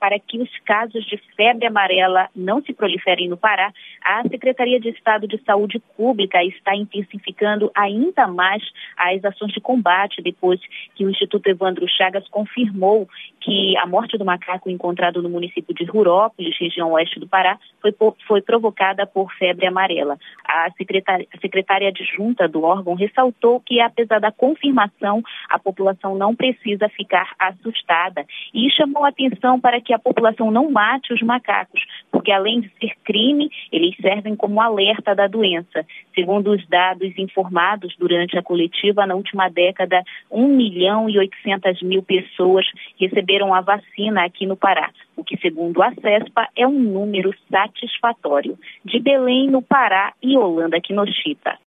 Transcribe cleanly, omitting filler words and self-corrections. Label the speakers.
Speaker 1: para que os casos de febre amarela não se proliferem no Pará, a Secretaria de Estado de Saúde Pública está intensificando ainda mais as ações de combate depois que o Instituto Evandro Chagas confirmou que a morte do macaco encontrado no município de Rurópolis, região oeste do Pará, foi provocada por febre amarela. A secretária adjunta do órgão ressaltou que, apesar da confirmação, a população não precisa ficar assustada e chamou a atenção para que a população não mate os macacos, porque além de ser crime, eles servem como alerta da doença. Segundo os dados informados durante a coletiva, na última década, 1.800.000 pessoas receberam a vacina aqui no Pará, o que, segundo a CESPA, é um número satisfatório. De Belém, no Pará, e Yolanda Kinoshita.